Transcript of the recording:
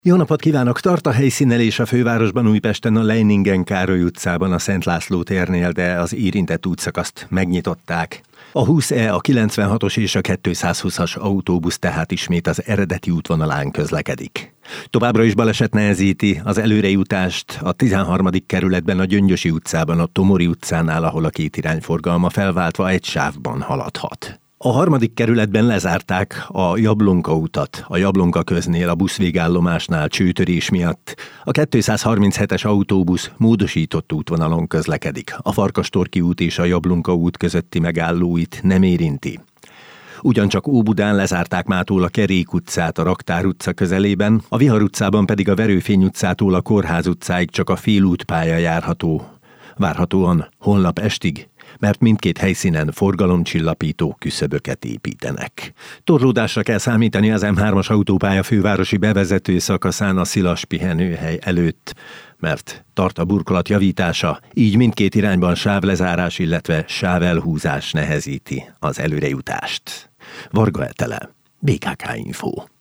Jó napot kívánok! Tart a helyszínelés a fővárosban, Újpesten, a Leiningen Károly utcában, a Szent László térnél, de az érintett útszakaszt megnyitották. A 20E, a 96-os és a 220-as autóbusz tehát ismét az eredeti útvonalán közlekedik. Továbbra is baleset nehezíti az előrejutást a 13. kerületben, a Gyöngyösi utcában, a Tomori utcánál, ahol a két irányforgalma felváltva egy sávban haladhat. A 3. kerületben lezárták a Jablonka utat, a Jablonka köznél, a buszvégállomásnál csőtörés miatt. A 237-es autóbusz módosított útvonalon közlekedik. A Farkastorki út és a Jablonka út közötti megállóit nem érinti. Ugyancsak Óbudán lezárták mától a Kerék utcát a Raktár utca közelében, a Vihar utcában pedig a Verőfény utcától a Kórház utcáig csak a félútpálya járható. Várhatóan holnap estig, mert mindkét helyszínen forgalomcsillapító küszöböket építenek. Torlódásra kell számítani az M3-as autópálya fővárosi bevezető szakaszán a Szilas pihenőhely előtt, mert tart a burkolat javítása, így mindkét irányban sávlezárás, illetve sávelhúzás nehezíti az előrejutást. Varga Etele, BKK Info.